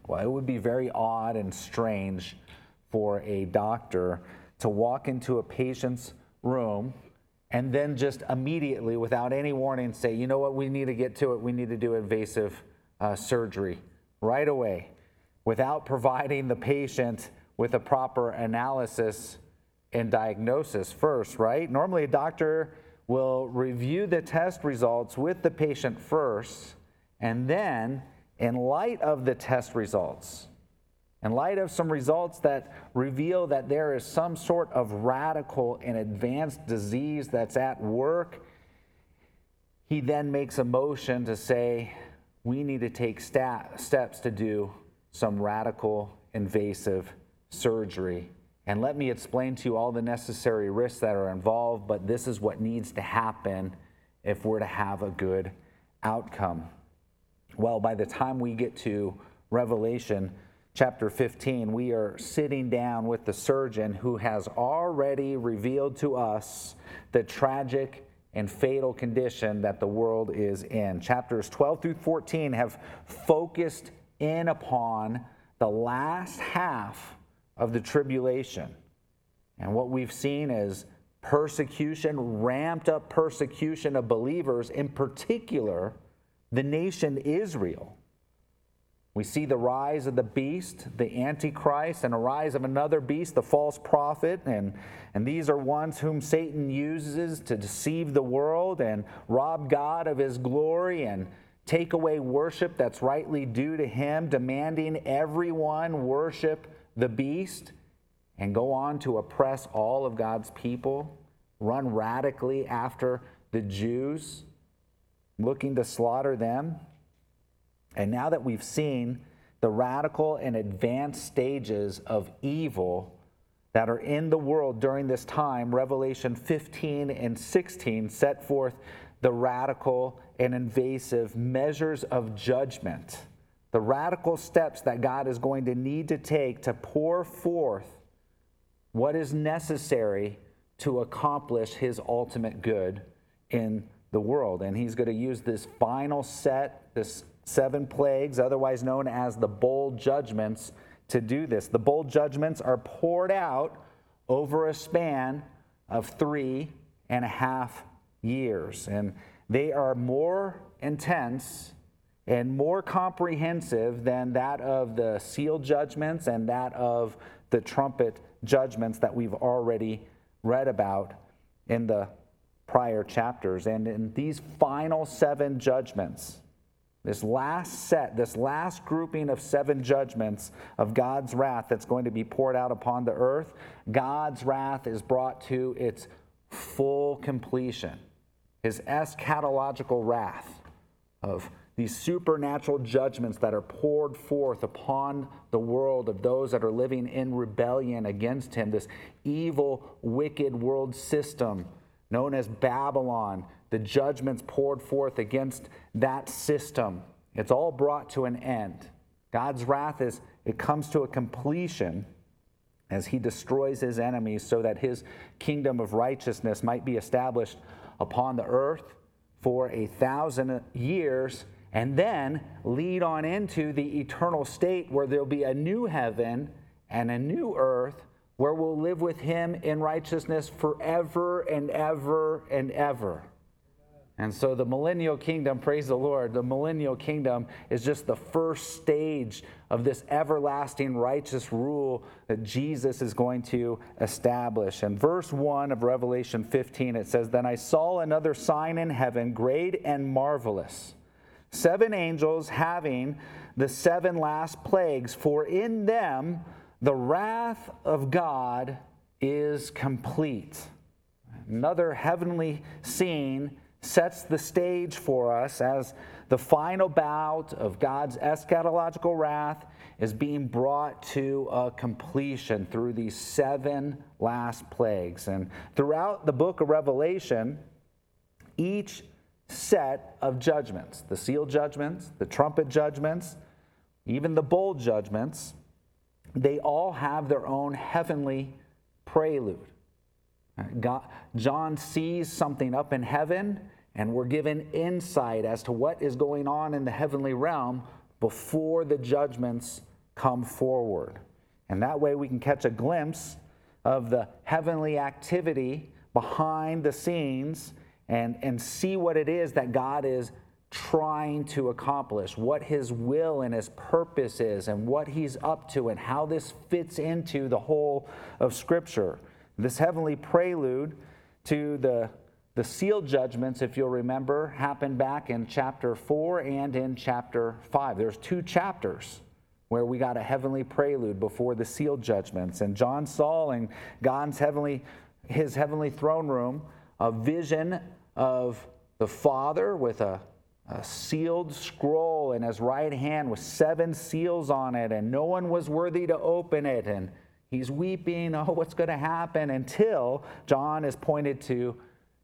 Well, it would be very odd and strange for a doctor to walk into a patient's room and then just immediately, without any warning, say, you know what, we need to get to it. We need to do invasive surgery right away, without providing the patient with a proper analysis and diagnosis first, right? Normally, a doctor will review the test results with the patient first, and then, in light of the test results, in light of some results that reveal that there is some sort of radical and advanced disease that's at work, he then makes a motion to say, we need to take steps to do some radical invasive surgery. And let me explain to you all the necessary risks that are involved, but this is what needs to happen if we're to have a good outcome. Well, by the time we get to Revelation chapter 15, we are sitting down with the surgeon who has already revealed to us the tragic and fatal condition that the world is in. Chapters 12 through 14 have focused in upon the last half of the tribulation. And what we've seen is persecution, ramped up persecution of believers, in particular, the nation Israel. We see the rise of the beast, the Antichrist, and a rise of another beast, the false prophet. And these are ones whom Satan uses to deceive the world and rob God of his glory and take away worship that's rightly due to him, demanding everyone worship the beast and go on to oppress all of God's people, run radically after the Jews, looking to slaughter them. And now that we've seen the radical and advanced stages of evil that are in the world during this time, Revelation 15 and 16 set forth the radical and invasive measures of judgment, the radical steps that God is going to need to take to pour forth what is necessary to accomplish his ultimate good in the world. And he's going to use this final set, this 7 plagues, otherwise known as the bowl judgments, to do this. The bowl judgments are poured out over a span of 3.5 years. And they are more intense and more comprehensive than that of the seal judgments and that of the trumpet judgments that we've already read about in the prior chapters. And in these final 7 judgments, this last set, this last grouping of 7 judgments of God's wrath that's going to be poured out upon the earth, God's wrath is brought to its full completion. His eschatological wrath of these supernatural judgments that are poured forth upon the world of those that are living in rebellion against him, this evil, wicked world system known as Babylon, the judgments poured forth against that system. It's all brought to an end. God's wrath it comes to a completion as he destroys his enemies so that his kingdom of righteousness might be established upon the earth for 1,000 years and then lead on into the eternal state where there'll be a new heaven and a new earth where we'll live with him in righteousness forever and ever and ever. And so the millennial kingdom, praise the Lord, the millennial kingdom is just the first stage of this everlasting righteous rule that Jesus is going to establish. In verse 1 of Revelation 15, it says, "Then I saw another sign in heaven, great and marvelous, 7 angels having the 7 last plagues, for in them the wrath of God is complete." Another heavenly scene sets the stage for us as the final bout of God's eschatological wrath is being brought to a completion through these 7 last plagues. And throughout the book of Revelation, each set of judgments, the seal judgments, the trumpet judgments, even the bowl judgments, they all have their own heavenly prelude. John sees something up in heaven, and we're given insight as to what is going on in the heavenly realm before the judgments come forward. And that way we can catch a glimpse of the heavenly activity behind the scenes and see what it is that God is trying to accomplish, what his will and his purpose is, and what he's up to, and how this fits into the whole of Scripture. This heavenly prelude to the sealed judgments, if you'll remember, happened back in chapter 4 and in chapter 5. There's 2 chapters where we got a heavenly prelude before the sealed judgments. And John saw in his heavenly throne room a vision of the Father with a sealed scroll in his right hand with 7 seals on it, and no one was worthy to open it. And he's weeping, oh, what's going to happen? Until John is pointed to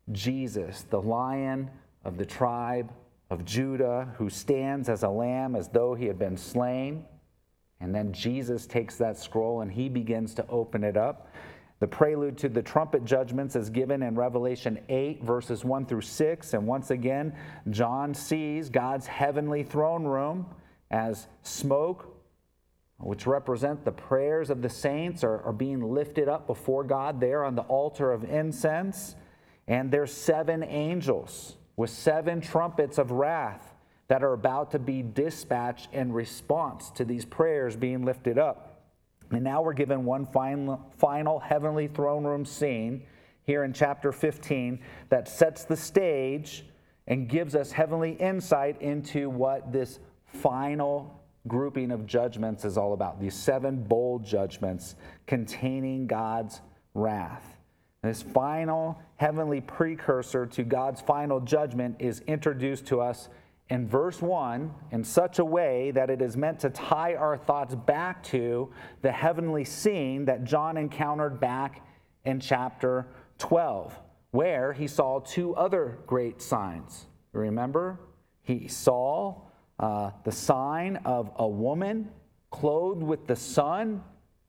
Jesus, the Lion of the tribe of Judah, who stands as a lamb as though he had been slain. And then Jesus takes that scroll and he begins to open it up. The prelude to the trumpet judgments is given in Revelation 8, verses 1 through 6. And once again, John sees God's heavenly throne room as smoke, which represent the prayers of the saints, are being lifted up before God there on the altar of incense. And there's 7 angels with 7 trumpets of wrath that are about to be dispatched in response to these prayers being lifted up. And now we're given one final heavenly throne room scene here in chapter 15 that sets the stage and gives us heavenly insight into what this final grouping of judgments is all about. These 7 bold judgments containing God's wrath. This final heavenly precursor to God's final judgment is introduced to us in verse 1 in such a way that it is meant to tie our thoughts back to the heavenly scene that John encountered back in chapter 12, where he saw 2 other great signs. Remember? He saw the sign of a woman clothed with the sun,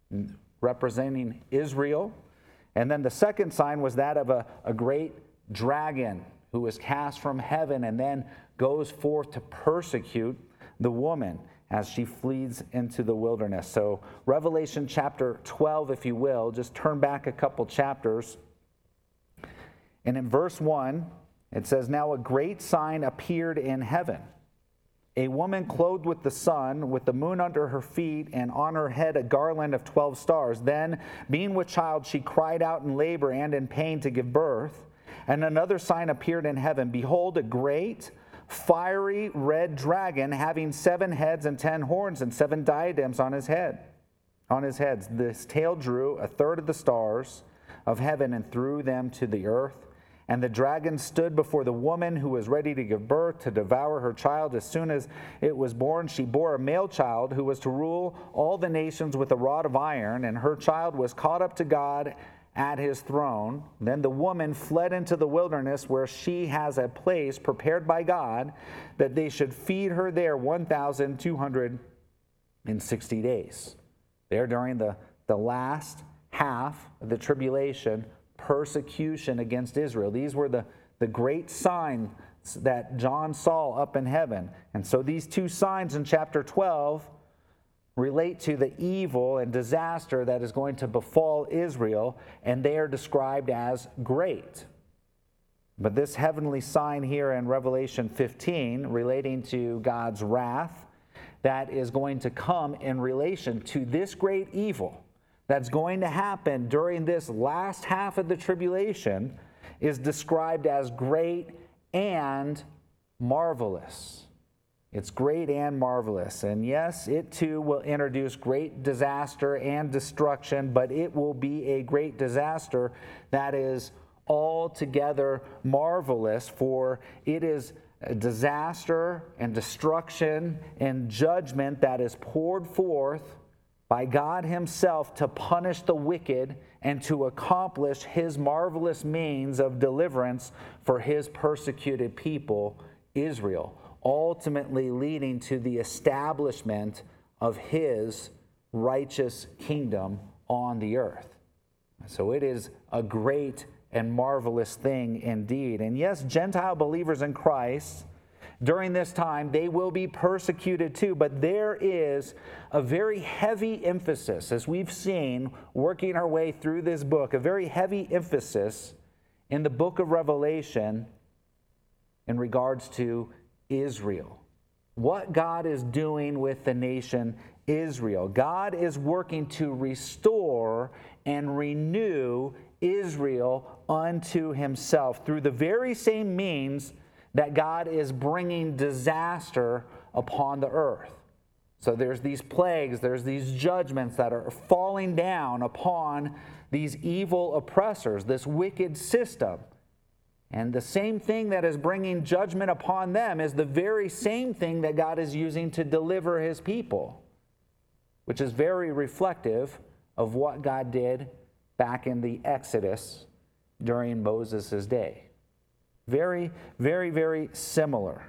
representing Israel. And then the second sign was that of a great dragon who was cast from heaven and then goes forth to persecute the woman as she flees into the wilderness. So Revelation chapter 12, if you will, just turn back a couple chapters. And in verse 1, it says, "Now a great sign appeared in heaven. A woman clothed with the sun, with the moon under her feet, and on her head a garland of 12 stars. Then, being with child, she cried out in labor and in pain to give birth. And another sign appeared in heaven. Behold, a great, fiery red dragon, having 7 heads and 10 horns and 7 diadems on his heads. This tail drew a third of the stars of heaven and threw them to the earth. And the dragon stood before the woman who was ready to give birth, to devour her child. As soon as it was born, she bore a male child who was to rule all the nations with a rod of iron, and her child was caught up to God at his throne. Then the woman fled into the wilderness, where she has a place prepared by God, that they should feed her there 1,260 days. There during the last half of the tribulation, persecution against Israel. These were the great signs that John saw up in heaven. And so these 2 signs in chapter 12 relate to the evil and disaster that is going to befall Israel, and they are described as great. But this heavenly sign here in Revelation 15, relating to God's wrath, that is going to come in relation to this great evil that's going to happen during this last half of the tribulation, is described as great and marvelous. It's great and marvelous. And yes, it too will introduce great disaster and destruction, but it will be a great disaster that is altogether marvelous, for it is a disaster and destruction and judgment that is poured forth by God himself to punish the wicked and to accomplish his marvelous means of deliverance for his persecuted people, Israel, ultimately leading to the establishment of his righteous kingdom on the earth. So it is a great and marvelous thing indeed. And yes, Gentile believers in Christ during this time, they will be persecuted too. But there is a very heavy emphasis, as we've seen working our way through this book, a very heavy emphasis in the book of Revelation in regards to Israel. What God is doing with the nation Israel. God is working to restore and renew Israel unto himself through the very same means that God is bringing disaster upon the earth. So there's these plagues, there's these judgments that are falling down upon these evil oppressors, this wicked system. And the same thing that is bringing judgment upon them is the very same thing that God is using to deliver his people, which is very reflective of what God did back in the Exodus during Moses' day. Very, very, very similar.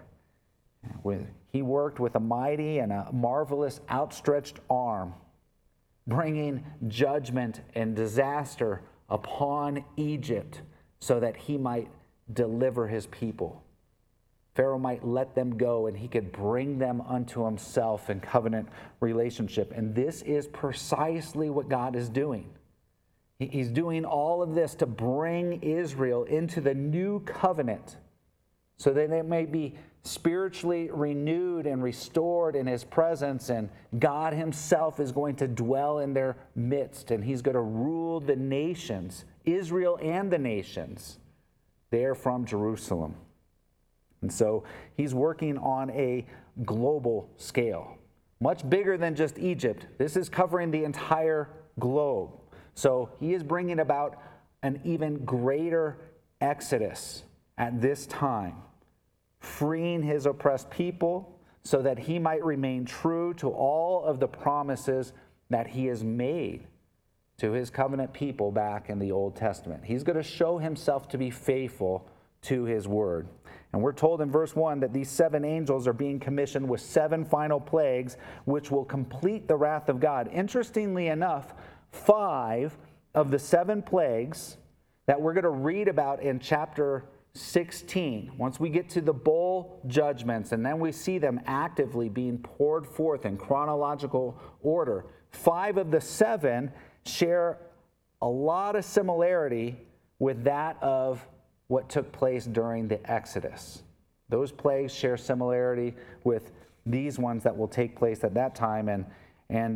He worked with a mighty and a marvelous outstretched arm, bringing judgment and disaster upon Egypt so that he might deliver his people. Pharaoh might let them go and he could bring them unto himself in covenant relationship. And this is precisely what God is doing. He's doing all of this to bring Israel into the new covenant so that it may be spiritually renewed and restored in his presence, and God himself is going to dwell in their midst, and he's going to rule the nations, Israel and the nations, there from Jerusalem. And so he's working on a global scale, much bigger than just Egypt. This is covering the entire globe. So he is bringing about an even greater exodus at this time, freeing his oppressed people so that he might remain true to all of the promises that he has made to his covenant people back in the Old Testament. He's going to show himself to be faithful to his word. And we're told in verse 1 that these 7 angels are being commissioned with 7 final plagues, which will complete the wrath of God. Interestingly enough, 5 of the 7 plagues that we're going to read about in chapter 16, once we get to the bowl judgments, and then we see them actively being poured forth in chronological order, 5 of the 7 share a lot of similarity with that of what took place during the Exodus. Those plagues share similarity with these ones that will take place at that time, and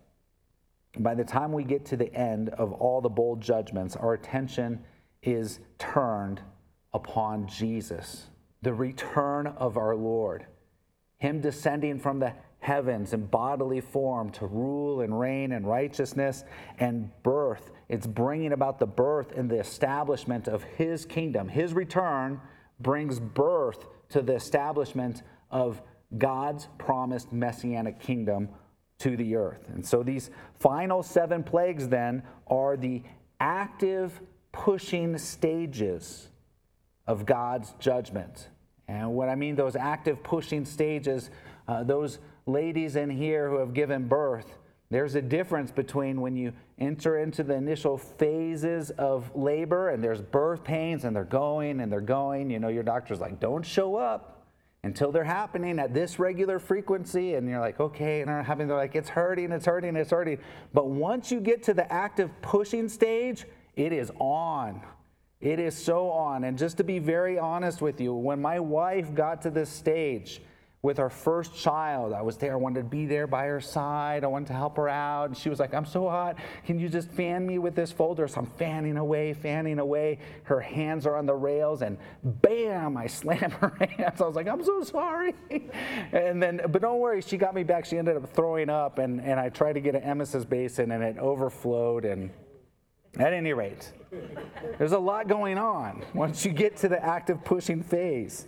by the time we get to the end of all the bowl judgments, our attention is turned upon Jesus, the return of our Lord, him descending from the heavens in bodily form to rule and reign in righteousness and birth. It's bringing about the birth and the establishment of his kingdom. His return brings birth to the establishment of God's promised messianic kingdom to the earth. And so these final 7 plagues then are the active pushing stages of God's judgment. And what I mean, those active pushing stages, those ladies in here who have given birth, there's a difference between when you enter into the initial phases of labor and there's birth pains and they're going and they're going. You know, your doctor's like, don't show up until they're happening at this regular frequency. And you're like, okay, and they're like, it's hurting, it's hurting, it's hurting. But once you get to the active pushing stage, it is on. It is so on. And just to be very honest with you, when my wife got to this stage with our first child, I was there. I wanted to be there by her side. I wanted to help her out. And she was like, I'm so hot. Can you just fan me with this folder? So I'm fanning away. Her hands are on the rails, and bam, I slam her hands. I was like, I'm so sorry. And then, but don't worry, she got me back. She ended up throwing up, and I tried to get an emesis basin, and it overflowed. And at any rate, there's a lot going on once you get to the active pushing phase.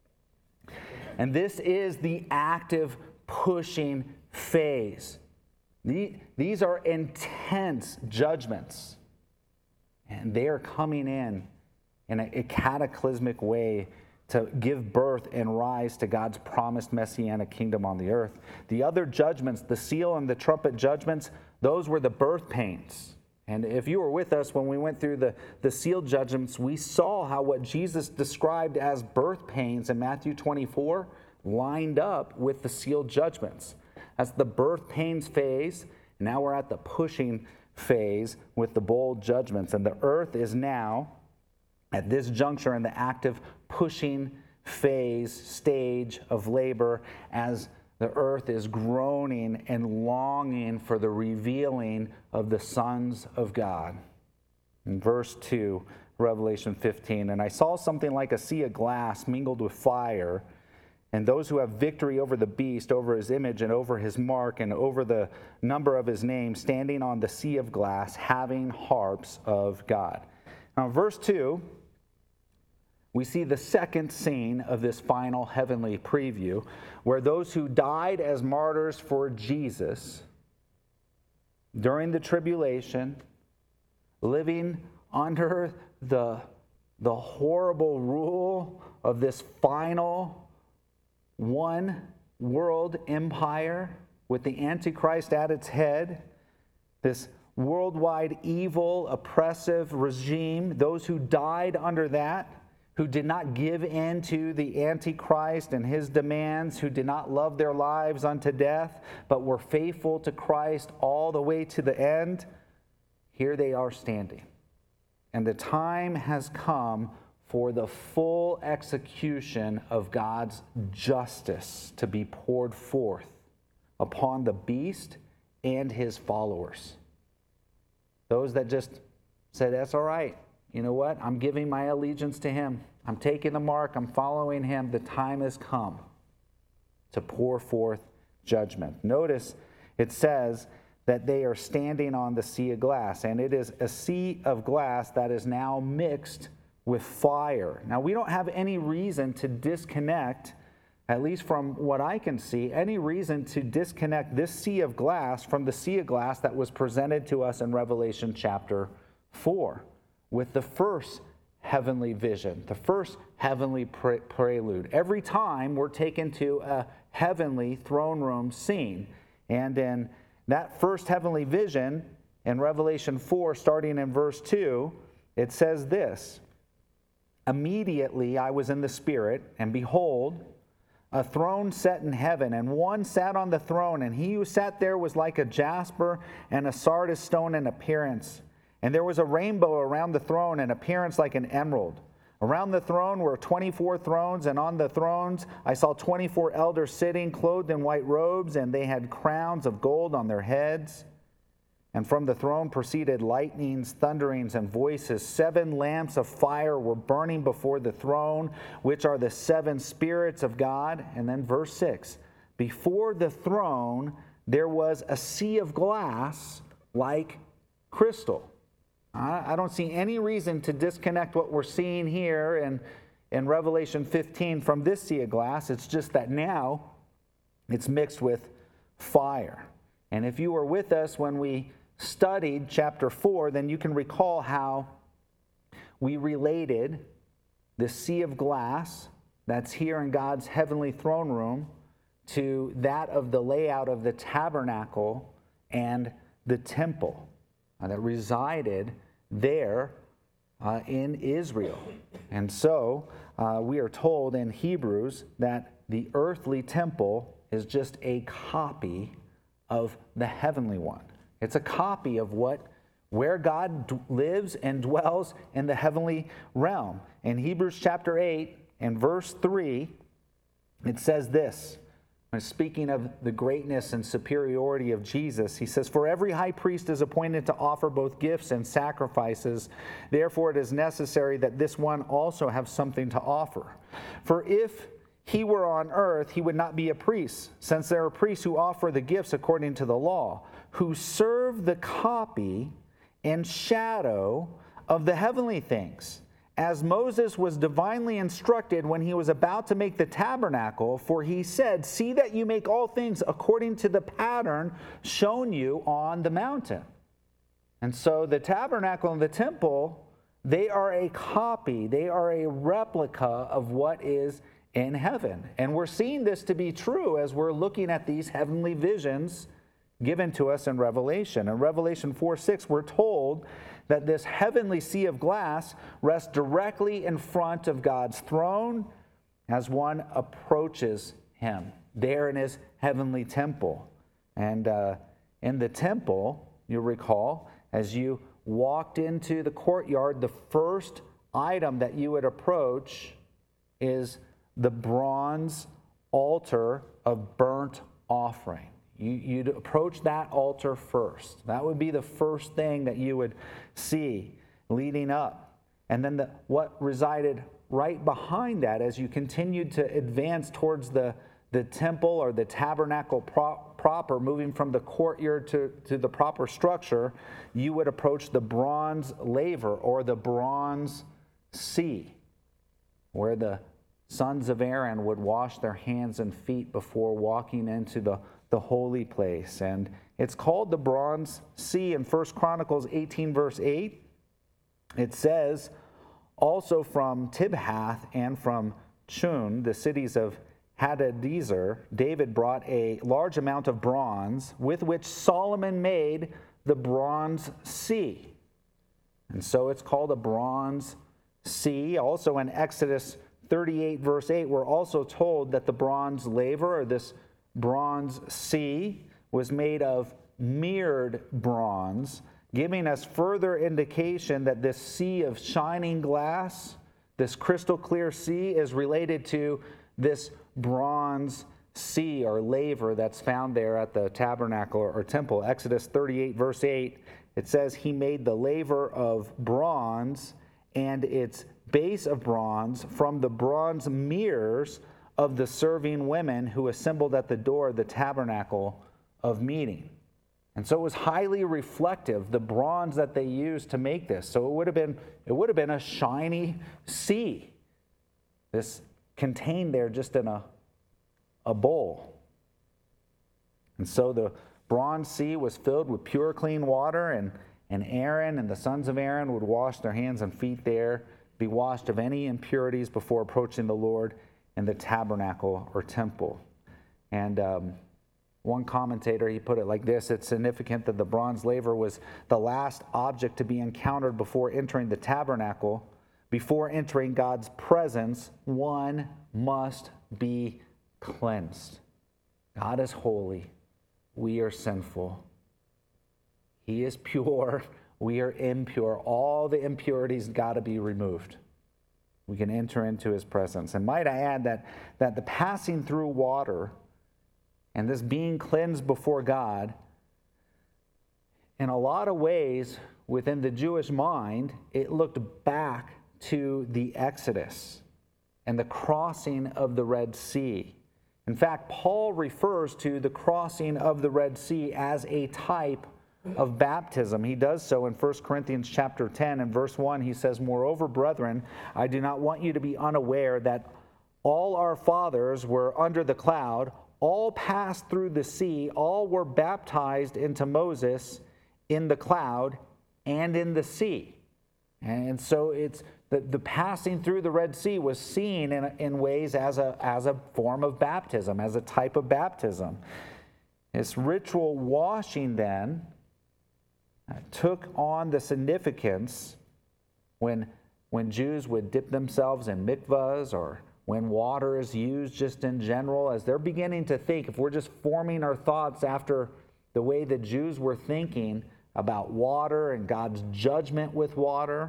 And this is the active pushing phase. These are intense judgments. And they are coming in a cataclysmic way to give birth and rise to God's promised messianic kingdom on the earth. The other judgments, the seal and the trumpet judgments, those were the birth pains. And if you were with us when we went through the seal judgments, we saw how what Jesus described as birth pains in Matthew 24 lined up with the seal judgments. That's the birth pains phase. Now we're at the pushing phase with the bowl judgments. And the earth is now, at this juncture, in the active pushing phase, stage of labor, as the earth is groaning and longing for the revealing of the sons of God. In verse 2, Revelation 15, and I saw something like a sea of glass mingled with fire, and those who have victory over the beast, over his image, and over his mark, and over the number of his name, standing on the sea of glass, having harps of God. Now, in verse 2, we see the second scene of this final heavenly preview, where those who died as martyrs for Jesus during the tribulation, living under the horrible rule of this final one world empire with the Antichrist at its head, this worldwide evil, oppressive regime, those who died under that, who did not give in to the Antichrist and his demands, who did not love their lives unto death, but were faithful to Christ all the way to the end, here they are standing. And the time has come for the full execution of God's justice to be poured forth upon the beast and his followers. Those that just said, that's all right. You know what? I'm giving my allegiance to him. I'm taking the mark. I'm following him. The time has come to pour forth judgment. Notice it says that they are standing on the sea of glass, and it is a sea of glass that is now mixed with fire. Now, we don't have any reason to disconnect, at least from what I can see, any reason to disconnect this sea of glass from the sea of glass that was presented to us in Revelation chapter 4. With the first heavenly vision, the first heavenly prelude. Every time we're taken to a heavenly throne room scene. And in that first heavenly vision, in Revelation 4, starting in verse 2, it says this, immediately I was in the Spirit, and behold, a throne set in heaven, and one sat on the throne, and he who sat there was like a jasper and a sardis stone in appearance. And there was a rainbow around the throne, in appearance like an emerald. Around the throne were 24 thrones, and on the thrones I saw 24 elders sitting, clothed in white robes, and they had crowns of gold on their heads. And from the throne proceeded lightnings, thunderings, and voices. 7 lamps of fire were burning before the throne, which are the 7 spirits of God. And then verse 6, before the throne there was a sea of glass like crystal. I don't see any reason to disconnect what we're seeing here in Revelation 15 from this sea of glass. It's just that now it's mixed with fire. And if you were with us when we studied chapter 4, then you can recall how we related the sea of glass that's here in God's heavenly throne room to that of the layout of the tabernacle and the temple that resided there in Israel. And so we are told in Hebrews that the earthly temple is just a copy of the heavenly one. It's a copy of where God lives and dwells in the heavenly realm. In Hebrews chapter 8 and verse 3, it says this. Speaking of the greatness and superiority of Jesus, he says, for every high priest is appointed to offer both gifts and sacrifices. Therefore, it is necessary that this one also have something to offer. For if he were on earth, he would not be a priest, since there are priests who offer the gifts according to the law, who serve the copy and shadow of the heavenly things. As Moses was divinely instructed when he was about to make the tabernacle, for he said, see that you make all things according to the pattern shown you on the mountain. And so the tabernacle and the temple, they are a copy, they are a replica of what is in heaven. And we're seeing this to be true as we're looking at these heavenly visions given to us in Revelation. In Revelation 4:6, we're told that this heavenly sea of glass rests directly in front of God's throne as one approaches him there in his heavenly temple. And in the temple, you'll recall, as you walked into the courtyard, the first item that you would approach is the bronze altar of burnt offering. You'd approach that altar first. That would be the first thing that you would see leading up. And then what resided right behind that, as you continued to advance towards the temple or the tabernacle proper, moving from the courtyard to the proper structure, you would approach the bronze laver or the bronze sea, where the sons of Aaron would wash their hands and feet before walking into the holy place. And it's called the Bronze Sea. In 1 Chronicles 18, verse 8, it says, also from Tibhath and from Chun, the cities of Hadadezer, David brought a large amount of bronze with which Solomon made the Bronze Sea. And so it's called a Bronze Sea. Also in Exodus 38, verse 8, we're also told that the bronze laver, or this bronze sea, was made of mirrored bronze, giving us further indication that this sea of shining glass, this crystal clear sea, is related to this bronze sea or laver that's found there at the tabernacle or temple. Exodus 38, verse 8, it says, he made the laver of bronze and its base of bronze from the bronze mirrors of the serving women who assembled at the door of the tabernacle of meeting. And so it was highly reflective, the bronze that they used to make this. So it would have been a shiny sea, this contained there just in a bowl. And so the bronze sea was filled with pure clean water, and Aaron and the sons of Aaron would wash their hands and feet there, be washed of any impurities before approaching the Lord in the tabernacle or temple. And one commentator, he put it like this: it's significant that the bronze laver was the last object to be encountered before entering the tabernacle. Before entering God's presence, one must be cleansed. God is holy. We are sinful. He is pure. We are impure. All the impurities got to be removed. We can enter into his presence. And might I add that the passing through water and this being cleansed before God, in a lot of ways within the Jewish mind, it looked back to the Exodus and the crossing of the Red Sea. In fact, Paul refers to the crossing of the Red Sea as a type of baptism. He does so in 1 Corinthians chapter 10 and verse 1. He says, moreover, brethren, I do not want you to be unaware that all our fathers were under the cloud, all passed through the sea, all were baptized into Moses in the cloud and in the sea. And so it's the passing through the Red Sea was seen in ways as a form of baptism, as a type of baptism. This ritual washing then took on the significance when Jews would dip themselves in mikvahs, or when water is used just in general, as they're beginning to think, if we're just forming our thoughts after the way the Jews were thinking about water and God's judgment with water,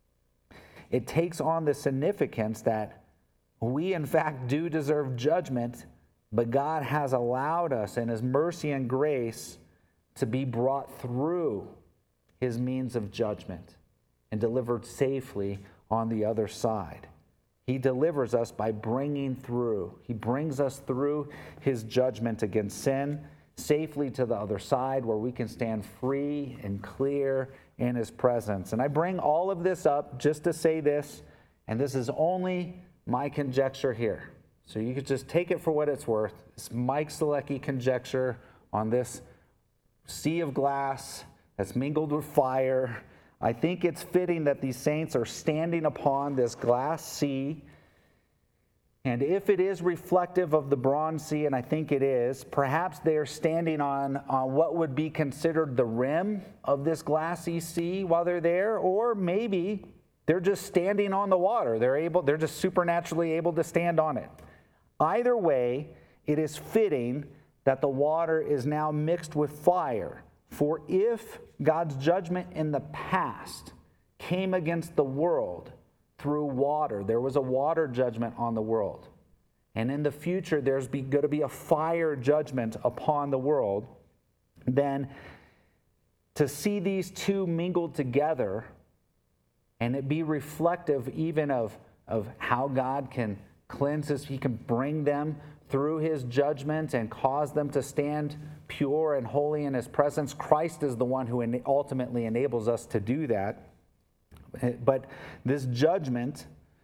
it takes on the significance that we in fact do deserve judgment, but God has allowed us in his mercy and grace to be brought through his means of judgment and delivered safely on the other side. He delivers us by bringing through. He brings us through his judgment against sin safely to the other side, where we can stand free and clear in his presence. And I bring all of this up just to say this, and this is only my conjecture here. So you could just take it for what it's worth. It's Mike Selecki conjecture on this sea of glass that's mingled with fire. I think it's fitting that these saints are standing upon this glass sea, And if it is reflective of the Bronze Sea, and I think it is, perhaps they are standing on what would be considered the rim of this glassy sea while they're there, or maybe they're just standing on the water. They're just supernaturally able to stand on it. Either way, it is fitting that the water is now mixed with fire. For if God's judgment in the past came against the world through water, there was a water judgment on the world. And in the future, there's going to be a fire judgment upon the world. Then to see these two mingled together and it be reflective even of how God can cleanse us, he can bring them through his judgment and cause them to stand pure and holy in his presence. Christ is the one who ultimately enables us to do that. But this judgment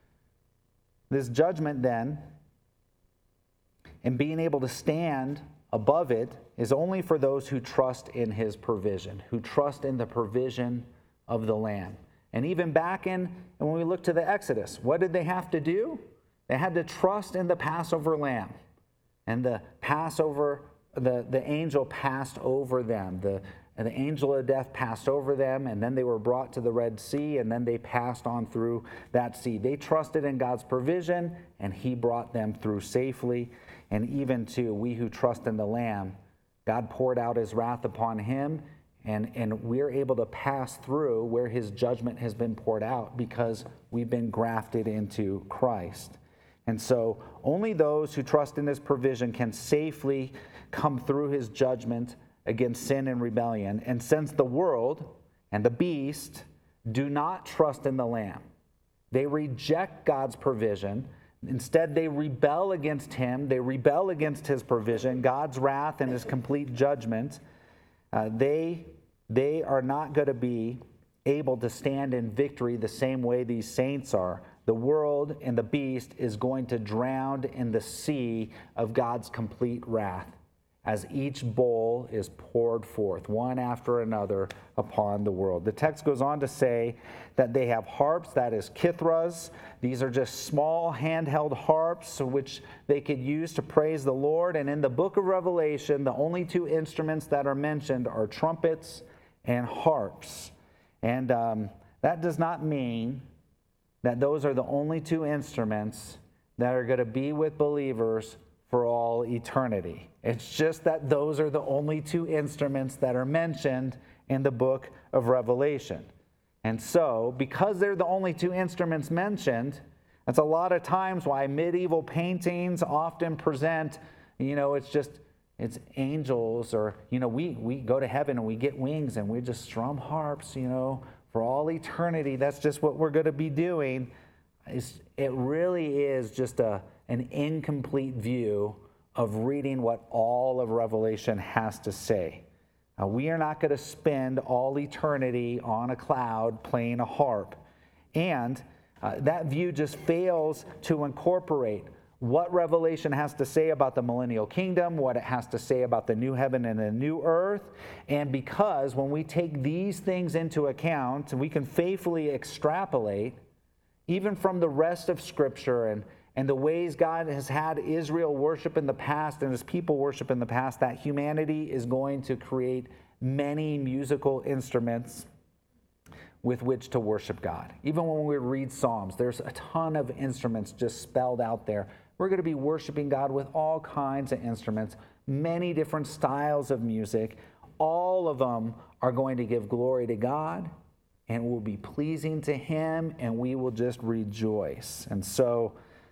then, and being able to stand above it, is only for those who trust in his provision, who trust in the provision of the Lamb. And even back when we look to the Exodus, what did they have to do? They had to trust in the Passover lamb. And the Passover, the angel passed over them. The angel of death passed over them, and then they were brought to the Red Sea, and then they passed on through that sea. They trusted in God's provision, and he brought them through safely. And even too, we who trust in the Lamb, God poured out his wrath upon him, and we're able to pass through where his judgment has been poured out because we've been grafted into Christ. And so only those who trust in his provision can safely come through his judgment against sin and rebellion. And since the world and the beast do not trust in the Lamb, they reject God's provision. Instead, they rebel against him. They rebel against his provision, God's wrath and his complete judgment. They are not going to be able to stand in victory the same way these saints are. The world and the beast is going to drown in the sea of God's complete wrath as each bowl is poured forth, one after another, upon the world. The text goes on to say that they have harps, that is kithras. These are just small handheld harps which they could use to praise the Lord. And in the book of Revelation, the only two instruments that are mentioned are trumpets and harps. And that does not mean that those are the only two instruments that are going to be with believers for all eternity. It's just that those are the only two instruments that are mentioned in the book of Revelation. And so, because they're the only two instruments mentioned, that's a lot of times why medieval paintings often present, it's angels, or, we go to heaven and we get wings and we just strum harps, for all eternity. That's just what we're going to be doing. It really is just an incomplete view of reading what all of Revelation has to say. We are not going to spend all eternity on a cloud playing a harp. And that view just fails to incorporate what Revelation has to say about the millennial kingdom, what it has to say about the new heaven and the new earth. And because when we take these things into account, we can faithfully extrapolate, even from the rest of Scripture and the ways God has had Israel worship in the past and his people worship in the past, that humanity is going to create many musical instruments with which to worship God. Even when we read Psalms, there's a ton of instruments just spelled out there. We're going to be worshiping God with all kinds of instruments, many different styles of music. All of them are going to give glory to God and will be pleasing to him, and we will just rejoice. And so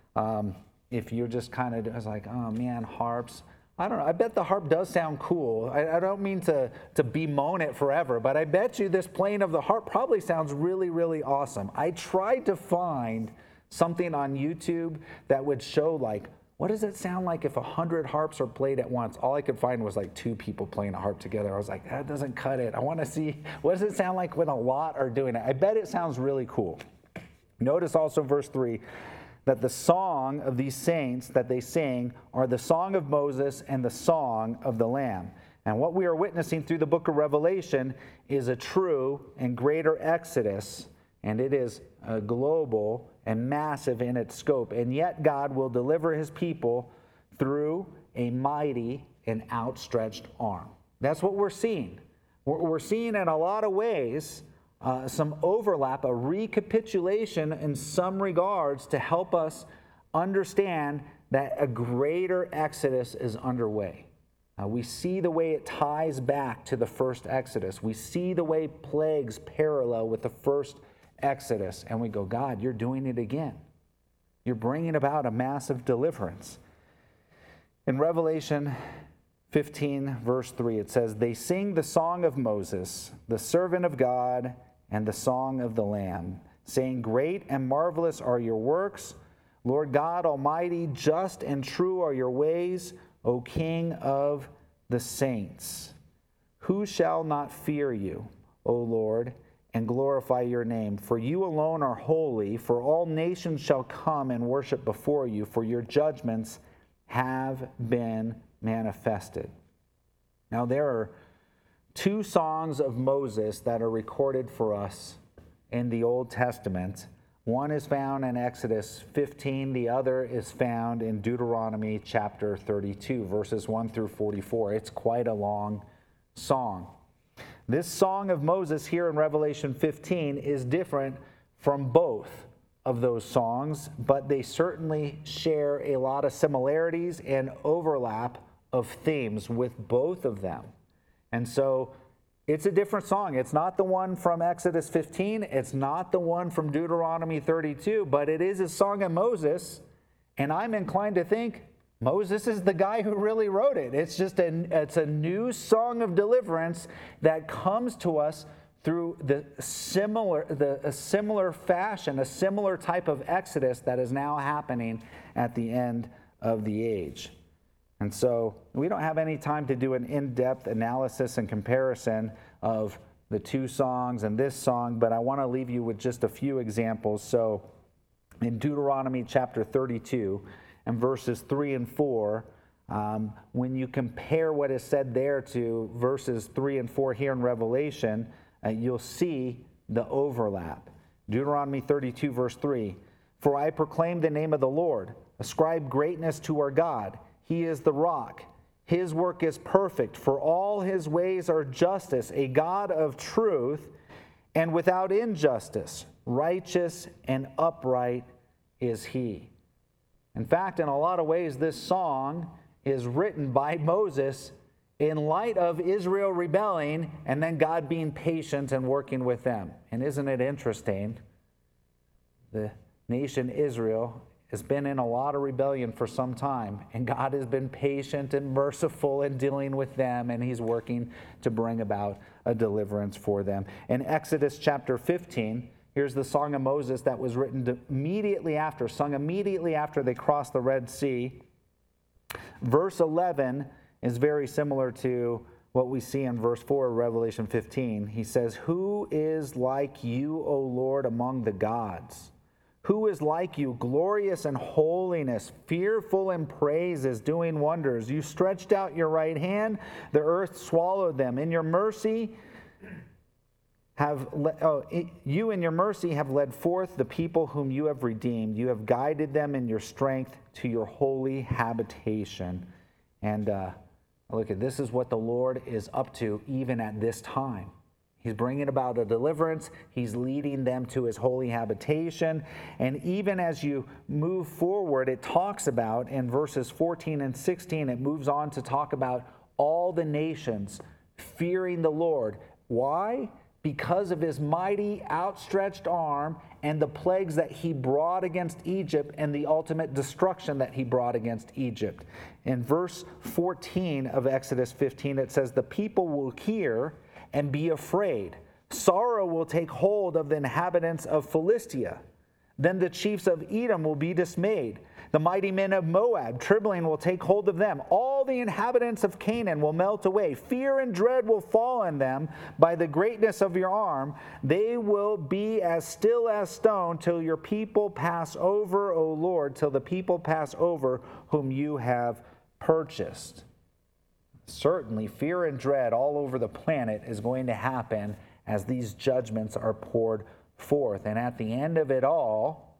if you're just kind of like, oh man, harps, I don't know. I bet the harp does sound cool. I don't mean to bemoan it forever, but I bet you this playing of the harp probably sounds really, really awesome. I tried to find something on YouTube that would show, like, what does it sound like if 100 harps are played at once? All I could find was like 2 people playing a harp together. I was like, that doesn't cut it. I want to see, what does it sound like when a lot are doing it? I bet it sounds really cool. Notice also verse 3, that the song of these saints that they sing are the song of Moses and the song of the Lamb. And what we are witnessing through the book of Revelation is a true and greater exodus and it is global and massive in its scope. And yet God will deliver his people through a mighty and outstretched arm. That's what we're seeing. We're seeing in a lot of ways some overlap, a recapitulation in some regards to help us understand that a greater exodus is underway. We see the way it ties back to the first exodus. We see the way plagues parallel with the first exodus, and we go, God, you're doing it again. You're bringing about a massive deliverance. In Revelation 15, verse 3, it says, they sing the song of Moses, the servant of God, and the song of the Lamb, saying, great and marvelous are your works, Lord God Almighty, just and true are your ways, O King of the saints. Who shall not fear you, O Lord, and glorify your name? For you alone are holy, for all nations shall come and worship before you, for your judgments have been manifested. Now there are two songs of Moses that are recorded for us in the Old Testament. One is found in Exodus 15. The other is found in Deuteronomy chapter 32, verses 1 through 44. It's quite a long song. This song of Moses here in Revelation 15 is different from both of those songs, but they certainly share a lot of similarities and overlap of themes with both of them. And so it's a different song. It's not the one from Exodus 15. It's not the one from Deuteronomy 32, but it is a song of Moses. And I'm inclined to think Moses is the guy who really wrote it. It's just it's a new song of deliverance that comes to us through a similar fashion, a similar type of exodus that is now happening at the end of the age. And so we don't have any time to do an in-depth analysis and comparison of the two songs and this song, but I want to leave you with just a few examples. So in Deuteronomy chapter 32 and verses 3 and 4, when you compare what is said there to verses 3 and 4 here in Revelation, you'll see the overlap. Deuteronomy 32 verse 3, for I proclaim the name of the Lord, ascribe greatness to our God. He is the rock. His work is perfect, for all his ways are justice, a God of truth and without injustice. Righteous and upright is he. In fact, in a lot of ways, this song is written by Moses in light of Israel rebelling and then God being patient and working with them. And isn't it interesting? The nation Israel has been in a lot of rebellion for some time, and God has been patient and merciful in dealing with them, and he's working to bring about a deliverance for them. In Exodus chapter 15, here's the song of Moses that was written sung immediately after they crossed the Red Sea. Verse 11 is very similar to what we see in verse 4 of Revelation 15. He says, who is like you, O Lord, among the gods? Who is like you, glorious in holiness, fearful in praises, doing wonders? You stretched out your right hand, the earth swallowed them. In your mercy you in your mercy have led forth the people whom you have redeemed. You have guided them in your strength to your holy habitation. And look, this is what the Lord is up to even at this time. He's bringing about a deliverance. He's leading them to his holy habitation. And even as you move forward, it talks about in verses 14 and 16, it moves on to talk about all the nations fearing the Lord. Why? Because of his mighty outstretched arm and the plagues that he brought against Egypt and the ultimate destruction that he brought against Egypt. In verse 14 of Exodus 15, it says, the people will hear and be afraid. Sorrow will take hold of the inhabitants of Philistia. Then the chiefs of Edom will be dismayed. The mighty men of Moab, trembling, will take hold of them. All the inhabitants of Canaan will melt away. Fear and dread will fall on them by the greatness of your arm. They will be as still as stone till your people pass over, O Lord, till the people pass over whom you have purchased. Certainly, fear and dread all over the planet is going to happen as these judgments are poured forth. And at the end of it all,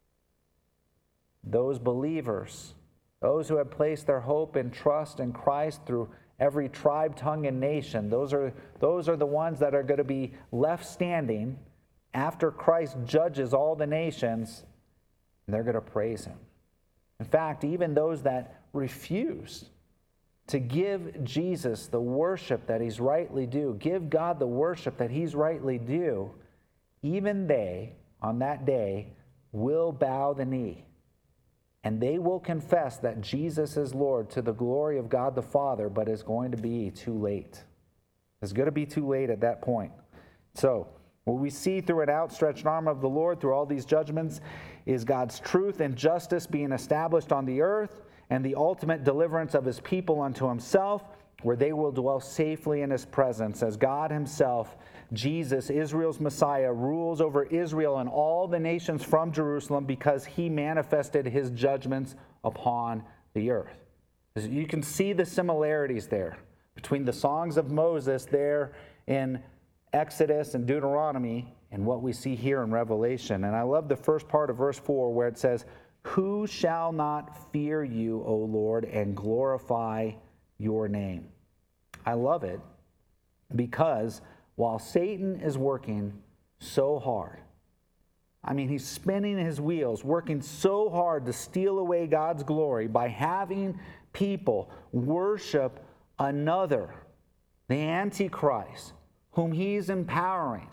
those believers, those who have placed their hope and trust in Christ through every tribe, tongue, and nation, those are the ones that are going to be left standing after Christ judges all the nations, and they're going to praise him. In fact, even those that refuse to give Jesus the worship that he's rightly due, give God the worship that he's rightly due, even they, on that day, will bow the knee. And they will confess that Jesus is Lord to the glory of God the Father, but it's going to be too late. It's going to be too late at that point. So, what we see through an outstretched arm of the Lord through all these judgments is God's truth and justice being established on the earth, and the ultimate deliverance of his people unto himself, where they will dwell safely in his presence, as God himself, Jesus, Israel's Messiah, rules over Israel and all the nations from Jerusalem, because he manifested his judgments upon the earth. You can see the similarities there between the songs of Moses there in Exodus and Deuteronomy and what we see here in Revelation. And I love the first part of verse 4 where it says, "Who shall not fear you, O Lord, and glorify your name?" I love it because while Satan is working so hard, I mean, he's spinning his wheels, working so hard to steal away God's glory by having people worship another, the Antichrist, whom he's empowering,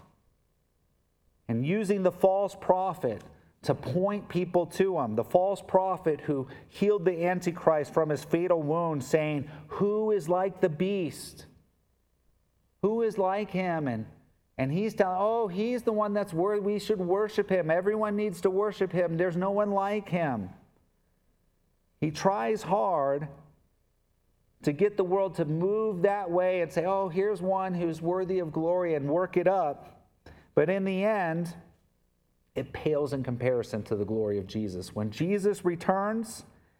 and using the false prophet to point people to him, the false prophet who healed the Antichrist from his fatal wound, saying, "Who is like the beast? Who is like him?" And he's telling, oh, he's the one that's worthy. We should worship him. Everyone needs to worship him. There's no one like him. He tries hard to get the world to move that way and say, oh, here's one who's worthy of glory, and work it up. But in the end, it pales in comparison to the glory of Jesus. When Jesus returns,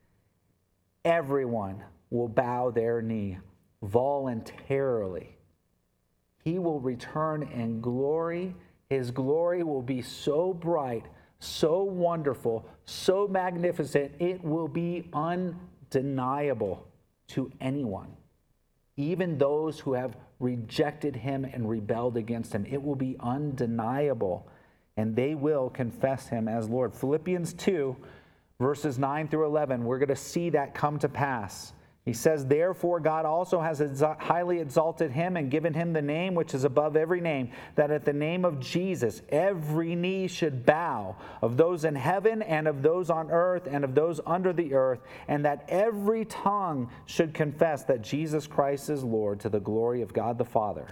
everyone will bow their knee voluntarily. He will return in glory. His glory will be so bright, so wonderful, so magnificent, it will be undeniable to anyone, even those who have rejected him and rebelled against him. It will be undeniable, and they will confess him as Lord. Philippians 2, verses 9 through 11, we're going to see that come to pass. He says, "Therefore God also has highly exalted him and given him the name which is above every name, that at the name of Jesus every knee should bow, of those in heaven and of those on earth and of those under the earth, and that every tongue should confess that Jesus Christ is Lord, to the glory of God the Father."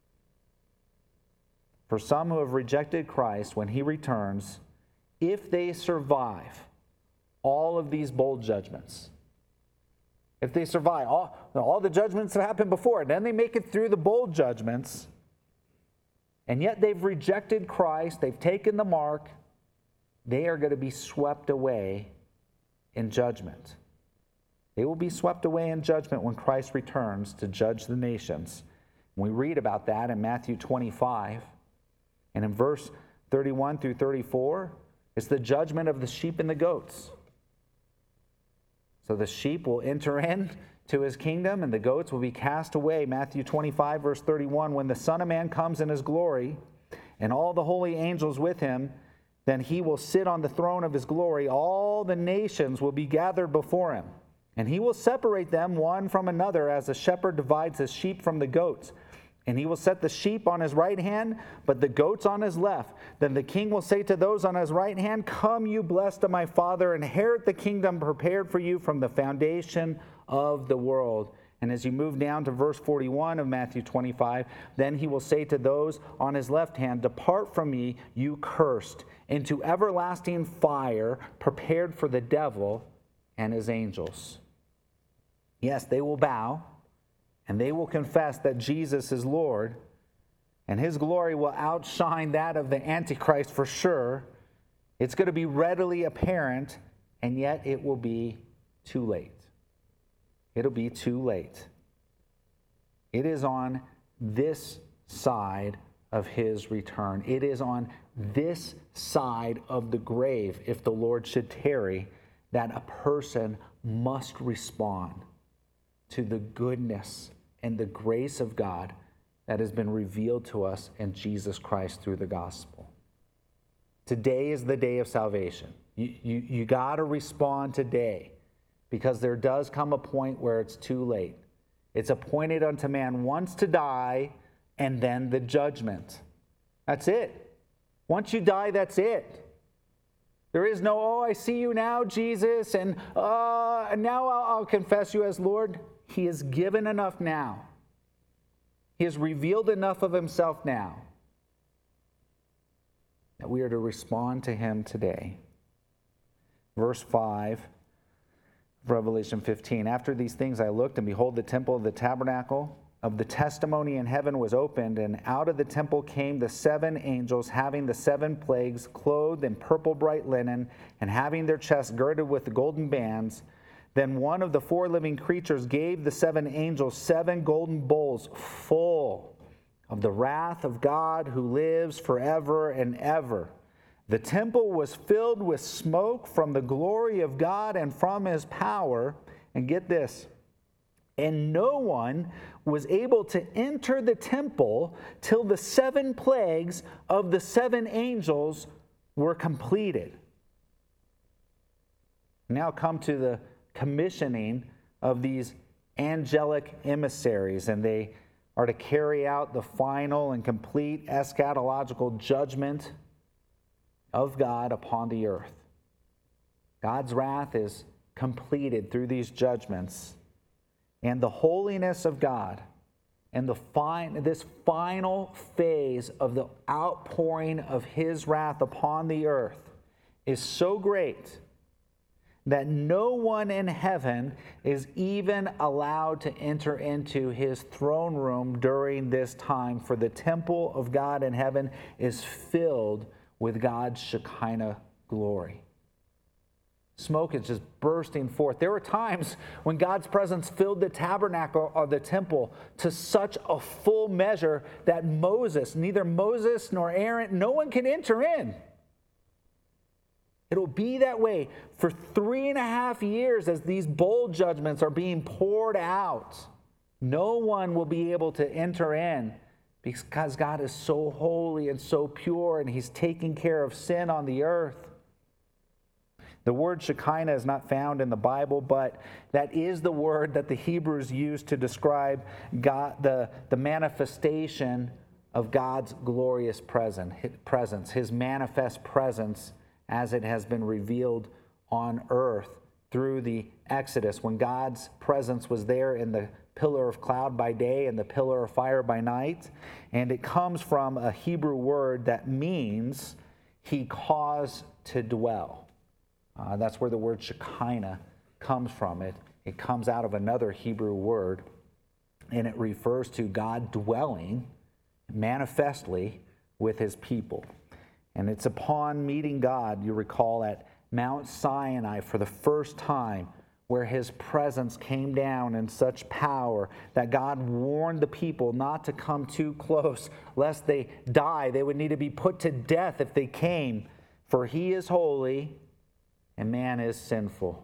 For some who have rejected Christ, when he returns, if they survive all of these bold judgments, if they survive all the judgments that happened before, and then they make it through the bold judgments, and yet they've rejected Christ, they've taken the mark, they are going to be swept away in judgment. They will be swept away in judgment when Christ returns to judge the nations. We read about that in Matthew 25. And in verse 31 through 34, it's the judgment of the sheep and the goats. So the sheep will enter in to his kingdom, and the goats will be cast away. Matthew 25, verse 31, "When the Son of Man comes in his glory, and all the holy angels with him, then he will sit on the throne of his glory. All the nations will be gathered before him, and he will separate them one from another, as a shepherd divides his sheep from the goats. And he will set the sheep on his right hand, but the goats on his left. Then the king will say to those on his right hand, 'Come, you blessed of my Father, inherit the kingdom prepared for you from the foundation of the world.'" And as you move down to verse 41 of Matthew 25, "Then he will say to those on his left hand, 'Depart from me, you cursed, into everlasting fire prepared for the devil and his angels.'" Yes, they will bow, and they will confess that Jesus is Lord, and his glory will outshine that of the Antichrist for sure. It's going to be readily apparent, and yet it will be too late. It'll be too late. It is on this side of his return. It is on this side of the grave, if the Lord should tarry, that a person must respond to the goodness and the grace of God that has been revealed to us in Jesus Christ through the gospel. Today is the day of salvation. You got to respond today, because there does come a point where it's too late. It's appointed unto man once to die, and then the judgment. That's it. Once you die, that's it. There is no, oh, I see you now, Jesus, and now I'll confess you as Lord. He has given enough now. He has revealed enough of himself now that we are to respond to him today. Verse 5, Revelation 15. After these things I looked, and behold, the temple of the tabernacle of the testimony in heaven was opened, and out of the temple came the 7 angels, having the 7 plagues, clothed in purple bright linen, and having their chests girded with golden bands. Then one of the 4 living creatures gave the 7 angels 7 golden bowls full of the wrath of God who lives forever and ever. The temple was filled with smoke from the glory of God and from his power. And get this, and no one was able to enter the temple till the 7 plagues of the 7 angels were completed. Now come to the commissioning of these angelic emissaries, and they are to carry out the final and complete eschatological judgment of God upon the earth. God's wrath is completed through these judgments, and the holiness of God and this final phase of the outpouring of his wrath upon the earth is so great that no one in heaven is even allowed to enter into his throne room during this time, for the temple of God in heaven is filled with God's Shekinah glory. Smoke is just bursting forth. There were times when God's presence filled the tabernacle or the temple to such a full measure that neither Moses nor Aaron, no one can enter in. It'll be that way for 3.5 years as these bowl judgments are being poured out. No one will be able to enter in because God is so holy and so pure, and he's taking care of sin on the earth. The word Shekinah is not found in the Bible, but that is the word that the Hebrews used to describe God, the manifestation of God's glorious presence, his manifest presence as it has been revealed on earth through the Exodus, when God's presence was there in the pillar of cloud by day and the pillar of fire by night. And it comes from a Hebrew word that means he caused to dwell. That's where the word Shekinah comes from. It comes out of another Hebrew word, and it refers to God dwelling manifestly with his people. And it's upon meeting God, you recall, at Mount Sinai for the first time, where his presence came down in such power that God warned the people not to come too close, lest they die. They would need to be put to death if they came, for he is holy and man is sinful.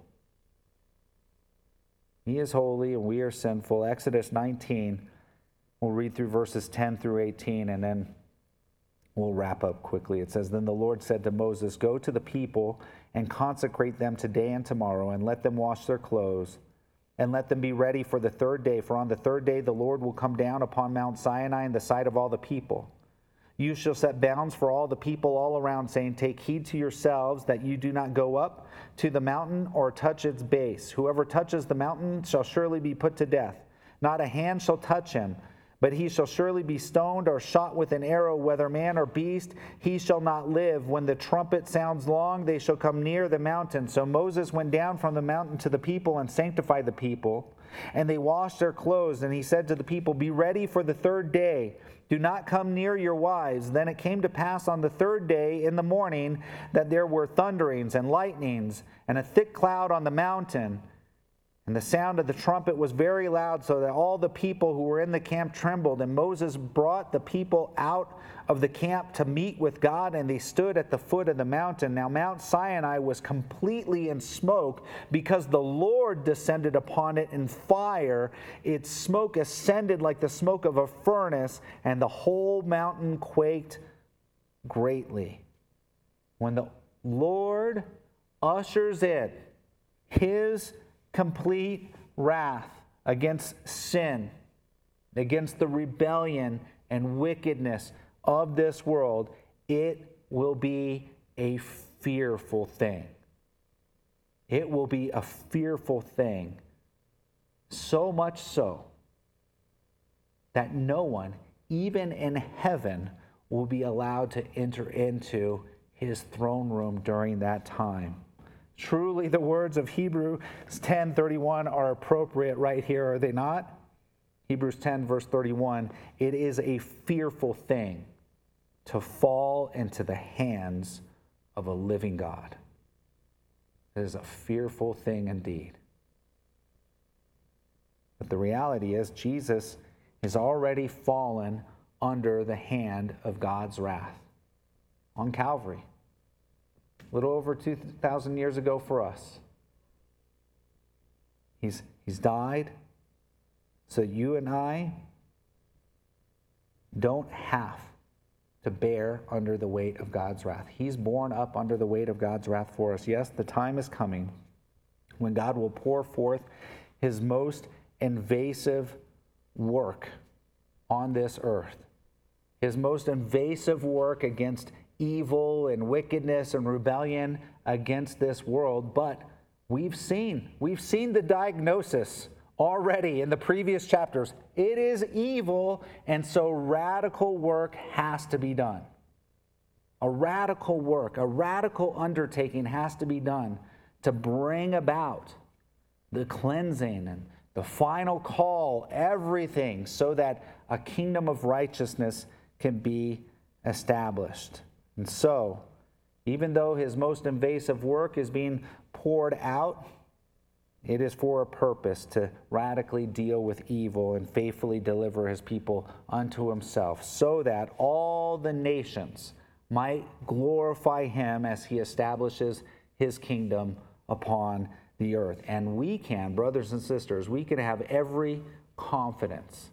He is holy and we are sinful. Exodus 19, we'll read through verses 10 through 18, and then we'll wrap up quickly. It says, Then the Lord said to Moses, Go to the people and consecrate them today and tomorrow, and let them wash their clothes, and let them be ready for the 3rd day. For on the 3rd day the Lord will come down upon Mount Sinai in the sight of all the people. You shall set bounds for all the people all around, saying, Take heed to yourselves that you do not go up to the mountain or touch its base. Whoever touches the mountain shall surely be put to death. Not a hand shall touch him, but he shall surely be stoned or shot with an arrow, whether man or beast. He shall not live. When the trumpet sounds long, they shall come near the mountain. So Moses went down from the mountain to the people and sanctified the people. And they washed their clothes. And he said to the people, Be ready for the 3rd day. Do not come near your wives. Then it came to pass on the 3rd day in the morning that there were thunderings and lightnings and a thick cloud on the mountain. And the sound of the trumpet was very loud, so that all the people who were in the camp trembled. And Moses brought the people out of the camp to meet with God, and they stood at the foot of the mountain. Now Mount Sinai was completely in smoke, because the Lord descended upon it in fire. Its smoke ascended like the smoke of a furnace, and the whole mountain quaked greatly. When the Lord ushers in his complete wrath against sin, against the rebellion and wickedness of this world, it will be a fearful thing. It will be a fearful thing. So much so that no one, even in heaven, will be allowed to enter into his throne room during that time. Truly, the words of Hebrews 10:31 are appropriate right here, are they not? Hebrews 10, verse 31, it is a fearful thing to fall into the hands of a living God. It is a fearful thing indeed. But the reality is, Jesus has already fallen under the hand of God's wrath on Calvary. A little over 2,000 years ago for us. He's died so you and I don't have to bear under the weight of God's wrath. He's borne up under the weight of God's wrath for us. Yes, the time is coming when God will pour forth his most invasive work on this earth. His most invasive work against evil and wickedness and rebellion against this world. But we've seen the diagnosis already in the previous chapters. It is evil, and so radical work has to be done. A radical work, a radical undertaking has to be done to bring about the cleansing and the final call, everything, so that a kingdom of righteousness can be established. And so, even though his most invasive work is being poured out, it is for a purpose to radically deal with evil and faithfully deliver his people unto himself, so that all the nations might glorify him as he establishes his kingdom upon the earth. And we can, brothers and sisters, we can have every confidence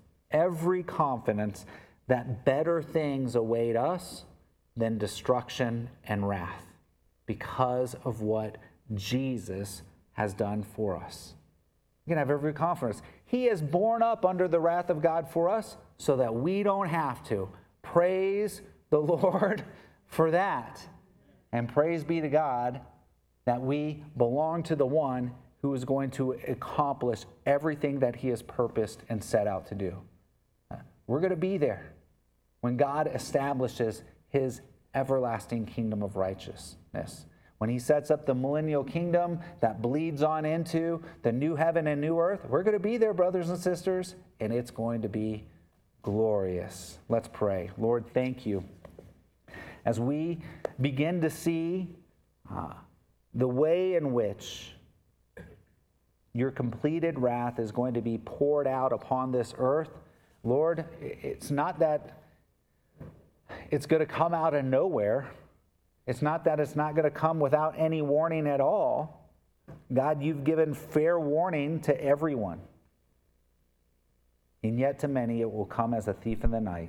that better things await us than destruction and wrath, because of what Jesus has done for us. You can have every confidence. He has borne up under the wrath of God for us so that we don't have to. Praise the Lord for that. And praise be to God that we belong to the one who is going to accomplish everything that he has purposed and set out to do. We're going to be there when God establishes his everlasting kingdom of righteousness. When he sets up the millennial kingdom that bleeds on into the new heaven and new earth, we're going to be there, brothers and sisters, and it's going to be glorious. Let's pray. Lord, thank you. As we begin to see the way in which your completed wrath is going to be poured out upon this earth, Lord, it's not that it's going to come out of nowhere. It's not that it's not going to come without any warning at all. God, you've given fair warning to everyone. And yet to many it will come as a thief in the night.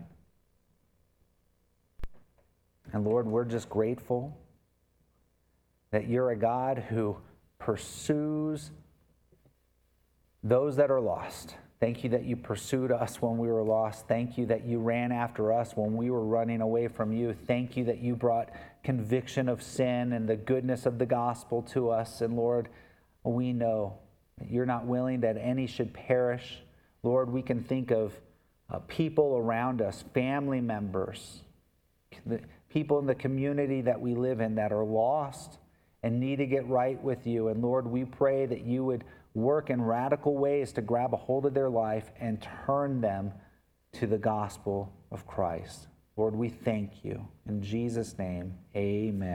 And Lord, we're just grateful that you're a God who pursues those that are lost. Thank you that you pursued us when we were lost. Thank you that you ran after us when we were running away from you. Thank you that you brought conviction of sin and the goodness of the gospel to us. And Lord, we know that you're not willing that any should perish. Lord, we can think of people around us, family members, the people in the community that we live in that are lost and need to get right with you. And Lord, we pray that you would work in radical ways to grab a hold of their life and turn them to the gospel of Christ. Lord, we thank you. In Jesus' name, amen.